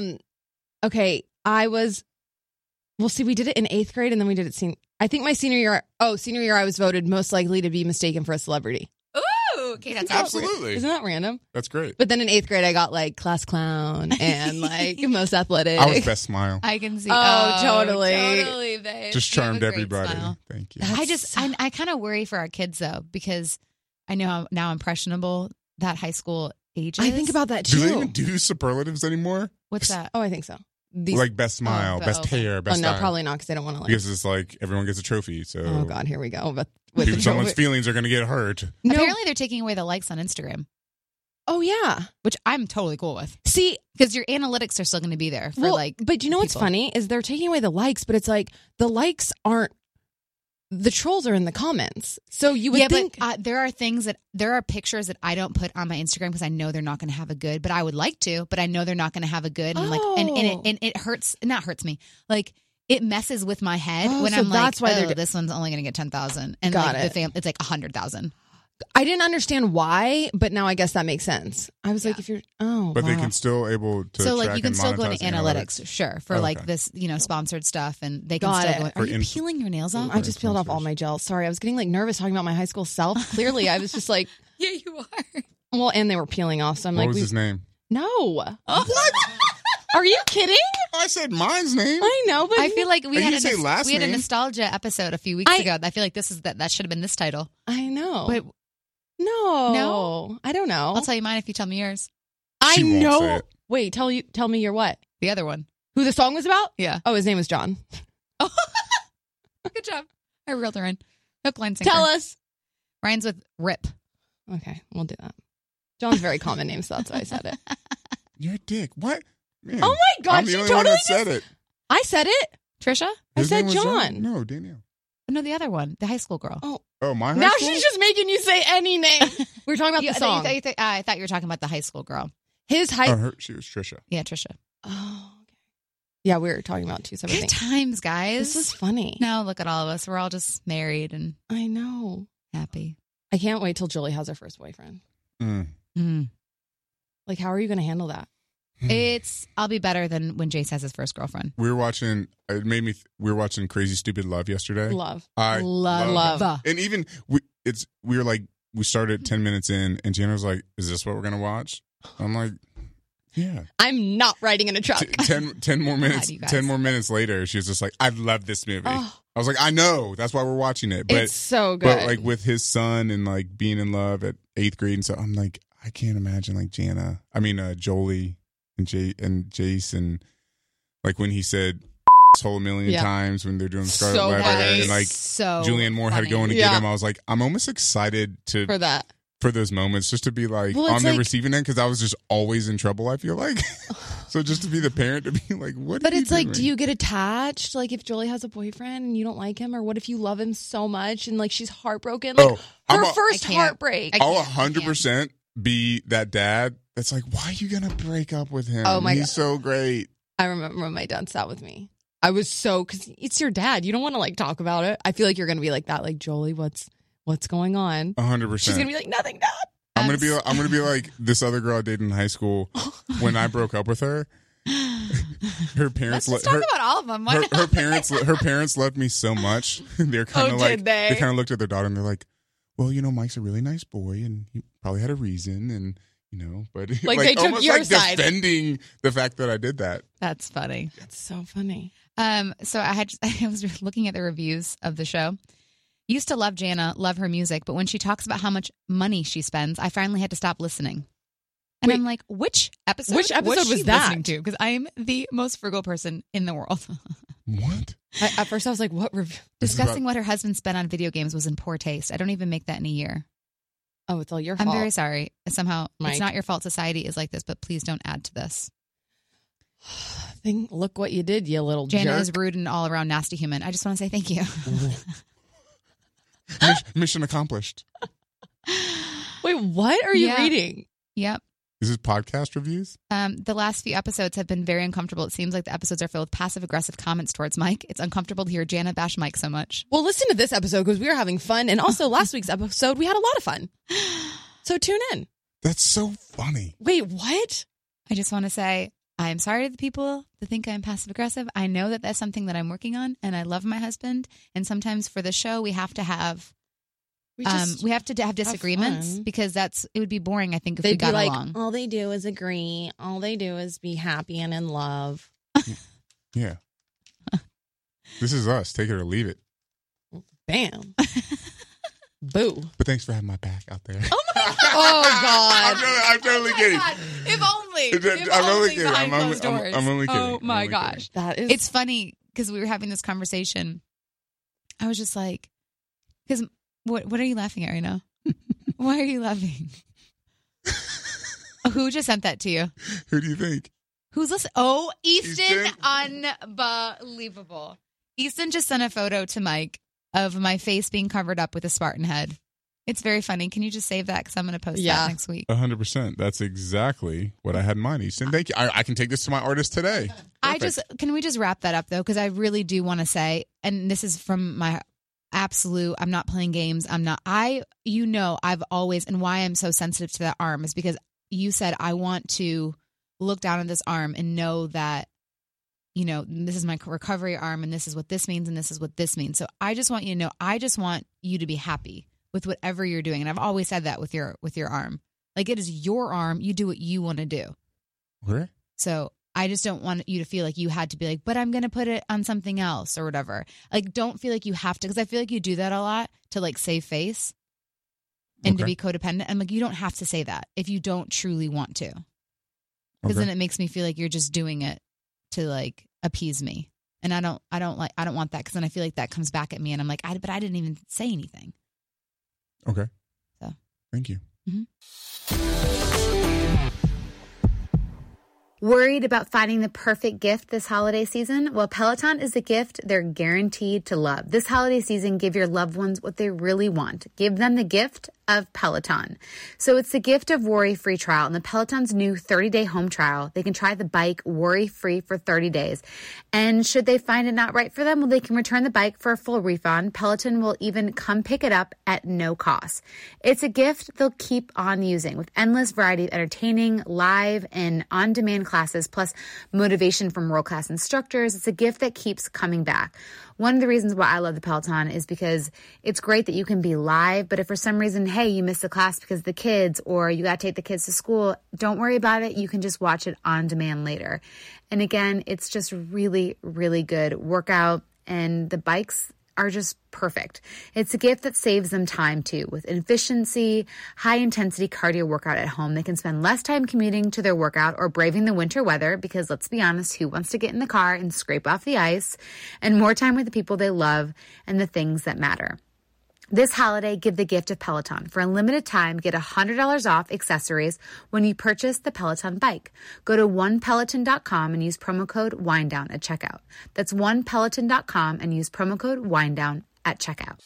Okay, I was. Well, see, we did it in 8th grade, and then we did it I think my senior year. Oh, senior year, I was voted most likely to be mistaken for a celebrity. Ooh, okay, that's Absolutely. Isn't that random? That's great. But then in 8th grade, I got like class clown and like most athletic. I was best smile. I can see. Oh, totally. Totally, babe. Just You have charmed a great everybody. smile. Thank you. I kind of worry for our kids though, because I know how impressionable that high school age is. I think about that Do too. they even do superlatives anymore? What's that? Oh, I think so. Like best smile, Oh, best okay. hair, Oh best no, eye. probably not because they don't want to like. Because it's like everyone gets a trophy. So Oh God, here we go. But someone's feelings are going to get hurt. No. Apparently, they're taking away the likes on Instagram. Oh, yeah. which I'm totally cool with See, because your analytics are still going to be there for but you know what's people. funny is they're taking away the likes, but it's like the likes aren't, the trolls are in the comments. So you would think. But there are pictures that I don't put on my Instagram because I know they're not going to have a good, but I would like to, but I know they're not going to have a good. And it hurts, not hurts me. Like it messes with my head when so I'm that's like, why this one's only going to get 10,000. And Got like it. it's like 100,000. I didn't understand why, but now I guess that makes sense. I was like, if you're, But they can still able to So like track you can and still go into monetize analytics, sure, for like Okay. this, sponsored stuff, and they can Got still it. go. Are For you peeling your nails off? I just peeled off all my gel. Sorry, I was getting like nervous talking about my high school self. Clearly, I was just like, Yeah, you are. well, and they were peeling off. So I'm What like, was his name? no. What? Are you kidding? I said mine's name. I know, but I feel like we You had didn't say last we had a name. nostalgia episode a few weeks ago. I feel like this is that should have been this title. I know. But no, I don't know. I'll tell you mine if you tell me yours. I She won't know. say it. Wait, tell me your what? The other one. Who the song was about? Yeah. Oh, his name was John. Good job. I reeled her in. Hook, line, sinker. Tell us. Ryan's with Rip. Okay, we'll do that. John's a very common name, so that's why I said it. You're a dick. What? Man, Oh my God, I'm the she only one totally that said it. I said it. Trisha? I His said name was John. No, Danielle. No, the other one. The high school girl. Oh, my high Now school? she's just making you say any name. We were talking about the song. I thought you were talking about the high school girl. His height. She was Trisha. Yeah, Trisha. Oh, okay. Yeah, we were talking about two separate Good things. times, guys. This is funny. Now look at all of us. We're all just married and I know. happy. I can't wait till Julie has her first boyfriend. Mm. Like, how are you going to handle that? I'll be better than when Jace has his first girlfriend. We were watching. It made me. We were watching Crazy Stupid Love yesterday. Love. I Love. And even we were like, we started 10 minutes in, and Gianna was like, "Is this what we're gonna watch?" I'm like, "Yeah." I'm not riding in a truck. 10 more minutes. you guys. 10 more minutes later, she was just like, "I love this movie." Oh. I was like, "I know. That's why we're watching it." But It's so good. but like with his son and like being in love at 8th grade, and so I'm like, I can't imagine like Jolie and Jace and like when he said whole million Yeah. times when they're doing Scarlet So Letter funny. and like So Julianne Moore had to go in to Yeah. get him. I was like, I'm almost excited for that. for those moments just to be like Well, it's on the like- receiving end because I was just always in trouble. I feel like so just to be the parent to be like, what? But are you it's like, doing? do you get attached? Like, if Julie has a boyfriend and you don't like him, or what if you love him so much and like she's heartbroken? Like, her first I can't. heartbreak. I'll I can't. 100% be that dad that's like, why are you gonna break up with him? Oh my He's God. so great. I remember when my dad sat with me. I was so, because it's your dad. You don't want to like talk about it. I feel like you're going to be like that. Like, Jolie, what's going on? 100%. She's going to be like, nothing, Dad. I'm gonna be like this other girl I dated in high school when I broke up with her. Her parents Let's talk about all of them. Why not? her parents loved me so much. They're kind of Oh, like did they? kind of looked at their daughter and they're like, well, Mike's a really nice boy and he probably had a reason and but Like, they took almost your like side. defending the fact that I did that. That's funny. That's so funny. So I was looking at the reviews of the show. Used to love Jana, love her music, but when she talks about how much money she spends, I finally had to stop listening. And Wait. I'm like, which episode? Which episode she was that? listening to? Because I'm the most frugal person in the world. What? At first, I was like, what review? This is Discussing about- what her husband spent on video games was in poor taste. I don't even make that in a year. Oh, it's all your I'm fault. very sorry. Somehow, Mike. it's not your fault society is like this, but please don't add to this. Look what you did, you little Jana jerk. is rude and all around nasty human. I just want to say thank you. Mission accomplished. Wait, what are you Yeah. reading? Yep. Is this podcast reviews? The last few episodes have been very uncomfortable. It seems like the episodes are filled with passive-aggressive comments towards Mike. It's uncomfortable to hear Jana bash Mike so much. Well, listen to this episode because we were having fun. And also last week's episode, we had a lot of fun. So tune in. That's so funny. Wait, what? I just want to say I am sorry to the people that think I'm passive-aggressive. I know that that's something that I'm working on, and I love my husband. And sometimes for the show, we have to have We just have disagreements fun. because it would be boring, I think, if they'd we be got like, along. all they do is agree. All they do is be happy and in love. Yeah. This is us. Take it or leave it. Bam. Boo. But thanks for having my back out there. Oh, God. I'm totally kidding. If only. I'm only kidding. behind I'm closed doors. only kidding. Oh I'm my only gosh. That is. It's funny because we were having this conversation. I was just like, because what are you laughing at right now? Why are you laughing? Who just sent that to you? Who do you think? Who's listening? Oh, Easton. Easton. Unbelievable. Easton just sent a photo to Mike of my face being covered up with a Spartan head. It's very funny. Can you just save that? Because I'm going to post that next week. 100%. That's exactly what I had in mind, Easton. Thank you. I can take this to my artist today. Can we just wrap that up, though? Because I really do want to say, and this is from my absolute, I'm not playing games. I've always, and why I'm so sensitive to that arm is because you said, I want to look down at this arm and know that, this is my recovery arm and this is what this means and this is what this means. So I just want you to know, I just want you to be happy with whatever you're doing. And I've always said that with your arm. Like, it is your arm. You do what you want to do. Okay. So I just don't want you to feel like you had to be like, but I'm going to put it on something else or whatever. Like, don't feel like you have to, because I feel like you do that a lot to like save face and to be codependent. I'm like, you don't have to say that if you don't truly want to. Because then it makes me feel like you're just doing it to like appease me. And I don't want that, because then I feel like that comes back at me and I'm like, but I didn't even say anything. Okay. So thank you. Worried about finding the perfect gift this holiday season? Well, Peloton is the gift they're guaranteed to love. This holiday season, give your loved ones what they really want. Give them the gift of Peloton. So it's the gift of worry-free trial. And the Peloton's new 30-day home trial, they can try the bike worry-free for 30 days. And should they find it not right for them, well, they can return the bike for a full refund. Peloton will even come pick it up at no cost. It's a gift they'll keep on using with endless variety of entertaining, live, and on-demand classes, plus motivation from world-class instructors. It's a gift that keeps coming back. One of the reasons why I love the Peloton is because it's great that you can be live, but if for some reason, hey, you missed a class because of the kids or you got to take the kids to school, don't worry about it. You can just watch it on demand later. And again, it's just really, really good workout, and the bikes are just perfect. It's a gift that saves them time too. With efficiency, high intensity cardio workout at home, they can spend less time commuting to their workout or braving the winter weather, because let's be honest, who wants to get in the car and scrape off the ice, and more time with the people they love and the things that matter. This holiday, give the gift of Peloton. For a limited time, get $100 off accessories when you purchase the Peloton bike. Go to onepeloton.com and use promo code WINEDOWN at checkout. That's onepeloton.com and use promo code WINEDOWN at checkout.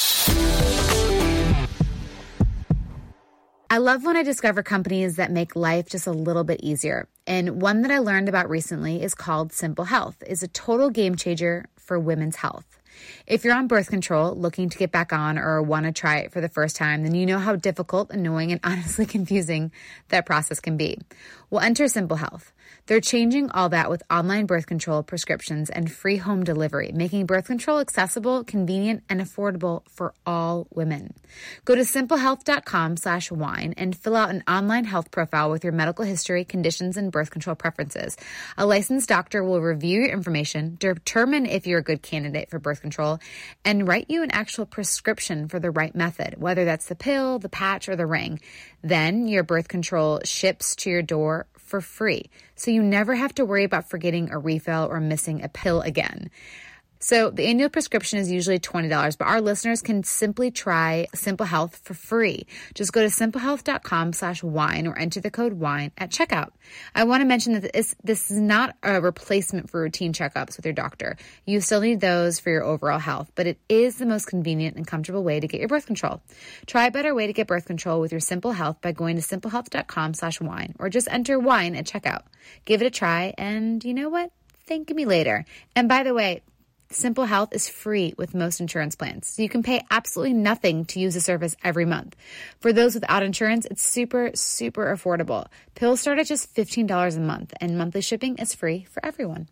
I love when I discover companies that make life just a little bit easier. And one that I learned about recently is called Simple Health. It's a total game changer for women's health. If you're on birth control, looking to get back on, or want to try it for the first time, then you know how difficult, annoying, and honestly confusing that process can be. Well, enter Simple Health. They're changing all that with online birth control prescriptions and free home delivery, making birth control accessible, convenient, and affordable for all women. Go to simplehealth.com/wine and fill out an online health profile with your medical history, conditions, and birth control preferences. A licensed doctor will review your information, determine if you're a good candidate for birth control, and write you an actual prescription for the right method, whether that's the pill, the patch, or the ring. Then your birth control ships to your door for free, so you never have to worry about forgetting a refill or missing a pill again. So the annual prescription is usually $20, but our listeners can simply try Simple Health for free. Just go to simplehealth.com/wine or enter the code WINE at checkout. I want to mention that this is not a replacement for routine checkups with your doctor. You still need those for your overall health, but it is the most convenient and comfortable way to get your birth control. Try a better way to get birth control with your Simple Health by going to simplehealth.com/wine or just enter WINE at checkout. Give it a try, and you know what? Thank me later. And by the way, Simple Health is free with most insurance plans, so you can pay absolutely nothing to use the service every month. For those without insurance, it's super, super affordable. Pills start at just $15 a month, and monthly shipping is free for everyone.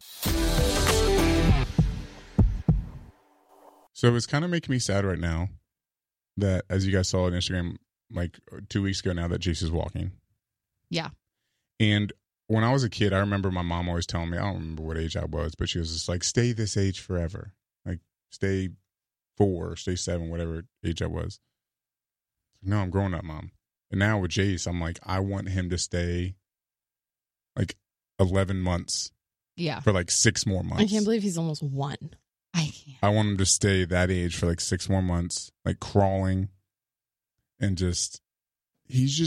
So it's kind of making me sad right now that, as you guys saw on Instagram like 2 weeks ago now, that Jace is walking. Yeah. And when I was a kid, I remember my mom always telling me, I don't remember what age I was, but she was just like, stay this age forever. Like, stay 4, stay 7, whatever age I was. No, I'm growing up, Mom. And now with Jace, I'm like, I want him to stay like 11 months. Yeah. For like 6 more months. I can't believe he's almost 1. I can't. I want him to stay that age for like 6 more months, like crawling, and just,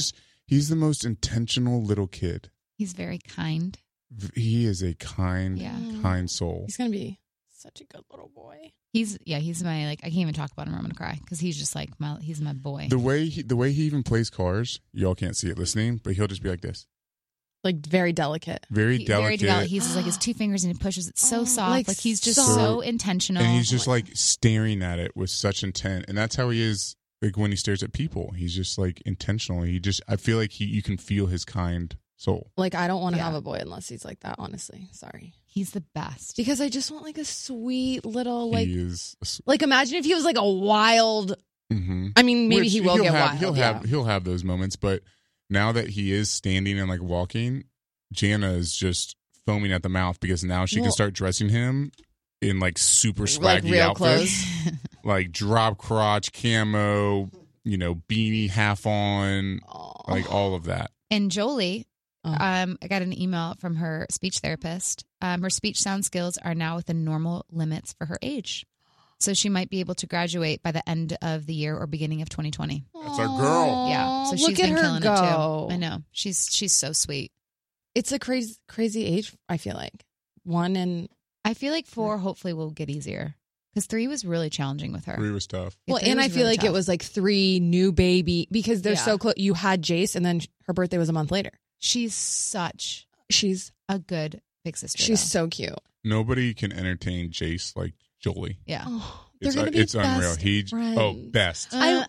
He's the most intentional little kid. He's very kind. He is a kind, Yeah. kind soul. He's gonna be such a good little boy. He's my like. I can't even talk about him or I'm gonna cry because he's just like he's my boy. The way he even plays cars, y'all can't see it listening, but he'll just be like this, Like very delicate. very delicate, He's just like his 2 fingers and he pushes it so soft. Like he's just so- so intentional. and he's just like staring at it with such intent, and that's how he is. Like when he stares at people, he's just like intentional. I feel like you can feel his kind soul. Like I don't want to Yeah. have a boy unless he's like that. Honestly, sorry. He's the best. Because I just want like a sweet little like. He is. Like imagine if he was like a wild. Mm-hmm. I mean, maybe Which he will he'll get have, wild. He'll have those moments, but now that he is standing and like walking, Jana is just foaming at the mouth because now she can start dressing him in like super swaggy Like real outfits, like drop crotch, camo, beanie half on, like all of that. And Jolie, Oh. I got an email from her speech therapist. Her speech sound skills are now within normal limits for her age. So she might be able to graduate by the end of the year or beginning of 2020. That's our girl. Yeah. So Look she's at been her killing go. it too. I know. She's so sweet. It's a crazy age. I feel like 1 and I feel like 4 hopefully will get easier. Because 3 was really challenging with her. 3 was tough. well, 3 and I was feel really like it tough. was like 3 new baby because they're Yeah. so close. You had Jace, and then her birthday was a month later. She's such She's a good big sister. she's though. so cute. Nobody can entertain Jace like Jolie. Yeah. Oh, It's, they're gonna be it's unreal. best friends. Best.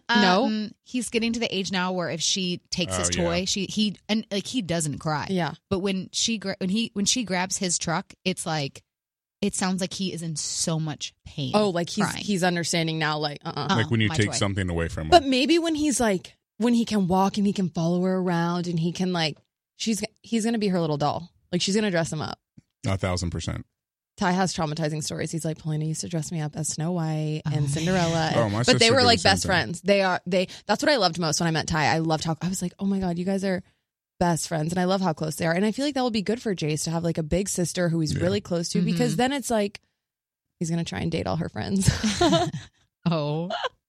No. He's getting to the age now where if she takes his Oh, yeah. toy, he doesn't cry. Yeah. But when she grabs his truck, it's like it sounds like he is in so much pain. Oh, like crying. he's understanding now. Like Like when you my take toy. something away from him. But maybe when he's like when he can walk and he can follow her around and he can like he's gonna be her little doll. Like she's gonna dress him up. 1,000%. Ty has traumatizing stories. He's like, Paulina used to dress me up as Snow White and Cinderella. Oh, my but sister they were did like the same best thing. friends. That's what I loved most when I met Ty. I loved how I was like, oh my God, you guys are best friends. And I love how close they are. And I feel like that will be good for Jace to have like a big sister who he's Yeah. really close to Mhm. because then it's like he's going to try and date all her friends. Oh.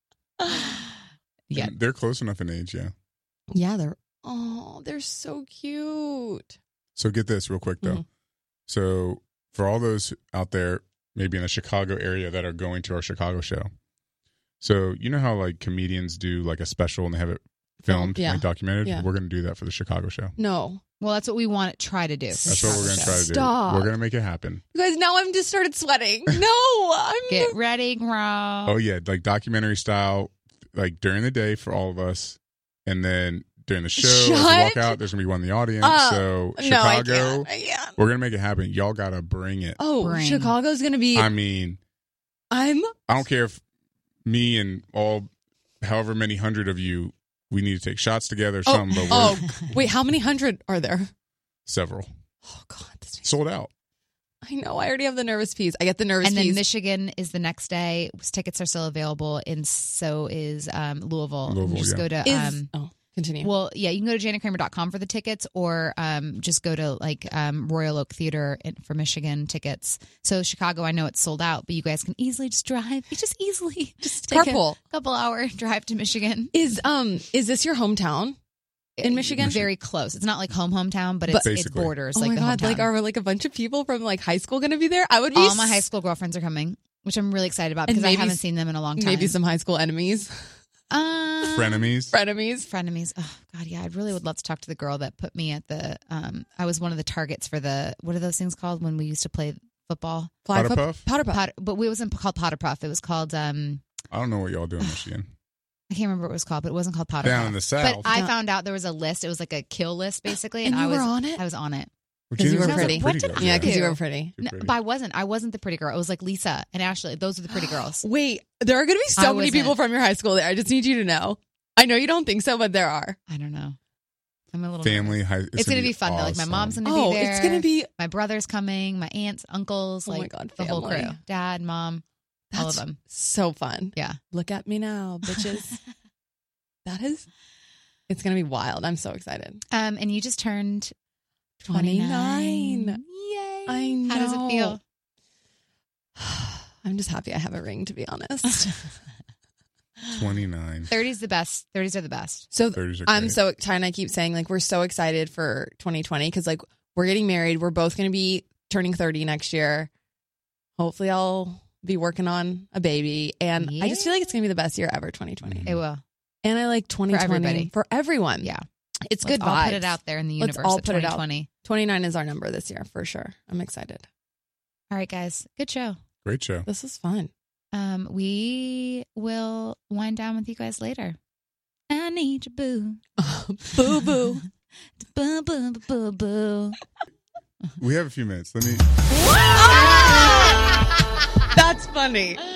Yeah. And they're close enough in age, yeah. Yeah, they're so cute. So get this real quick, though. Mhm. So for all those out there, maybe in the Chicago area that are going to our Chicago show. So you know how like comedians do like a special and they have it filmed, Yeah. like documented? Yeah. We're going to do that for the Chicago show. No. Well, that's what we want to try to do. That's what we're going to try to do. Stop. We're going to make it happen. You guys, now I'm just started sweating. No, I'm Get ready, girl. Oh, yeah. Like documentary style, like during the day for all of us. And then during the show, as we walk Shut out, there's going to be one in the audience. So No, I Chicago, can't. I can't. we're going to make it happen. Y'all got to bring it. Oh, Bring. Chicago's going to be. I mean, I don't care if me and all however many hundred of you, we need to take shots together or something, but we're Wait, how many hundred are there? several. Oh God, this makes- Sold out. I know. I already have the nervous peas. I get the nervous And then peas. Michigan is the next day. Tickets are still available, and so is Louisville. Louisville, Just yeah. go to Continue. well, yeah, you can go to JanaKramer.com for the tickets, or just go to like Royal Oak Theater for Michigan tickets. So Chicago, I know it's sold out, but you guys can easily just drive. You just easily just take Carpool. a couple hour drive to Michigan. Is this your hometown in Michigan? Very close. It's not like hometown, but But- it's Basically. borders Oh like my the God! hometown. Like, are like a bunch of people from like high school going to be there? I would be. All my high school girlfriends are coming, which I'm really excited about And because I maybe haven't seen them in a long time. Maybe some high school enemies, Frenemies. frenemies. Oh God, yeah, I really would love to talk to the girl that put me at the. I was one of the targets for the. What are those things called when we used to play football? Powder Puff? Powder Puff. But it wasn't called Powder Puff. It was called. I don't know what y'all do in Michigan. I can't remember what it was called, but it wasn't called Powder Down Puff. in the South. But I Yeah. found out there was a list. It was like a kill list, basically, And I you was were on it? I was on it. Well, 'Cause you Gina's were a pretty. What did girl. I Yeah, because you do? were pretty. Too No, pretty. but I wasn't. I wasn't the pretty girl. It was like Lisa and Ashley. Those are the pretty girls. Wait, there are going to be I so many wasn't. people from your high school there. I just need you to know. I know you don't think so, but there are. I don't know. I'm a little Family. nervous. High, It's gonna be fun though. Like my awesome. mom's gonna Oh, be there. it's going to be. My brother's coming. My aunts, uncles, Oh my like God, the whole family. crew. Dad, mom, all of That's them. so fun. Yeah. Look at me now, bitches. It's going to be wild. I'm so excited. And you just turned 29. Yay! I know. How does it feel? I'm just happy I have a ring, to be honest. 29. 30's the best. 30's are the best. So 30s are I'm great. so Ty and I keep saying like we're so excited for 2020 because like we're getting married. We're both going to be turning 30 next year. Hopefully, I'll be working on a baby, and I just feel like it's going to be the best year ever. 2020. It will. And I like 2020 everybody. for everyone. Yeah. It's Let's good all vibes. put it out there in the Let's universe. all of put it out. 2020. 29 is our number this year for sure. I'm excited. All right, guys. Good show. Great show. This is fun. We will wind down with you guys later. I need your boo. Boo boo. Boo, boo, boo, boo. We have a few minutes. Let me. That's funny.